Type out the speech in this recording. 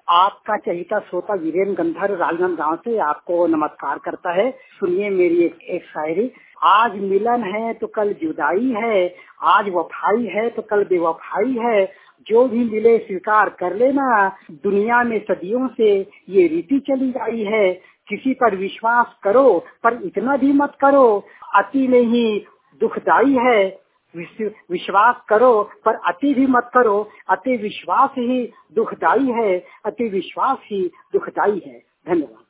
आपका चहेता श्रोता वीरेन गंधर राजनांदगांव से आपको नमस्कार करता है। सुनिए मेरी एक शायरी। आज मिलन है तो कल जुदाई है, आज वफाई है तो कल बेवफाई है, जो भी मिले स्वीकार कर लेना, दुनिया में सदियों से ये रीति चली आई है। किसी पर विश्वास करो पर इतना भी मत करो, अति में ही दुखदाई है। विश्वास करो पर अति भी मत करो, अति विश्वास ही दुखदाई है, अति विश्वास ही दुखदाई है। धन्यवाद।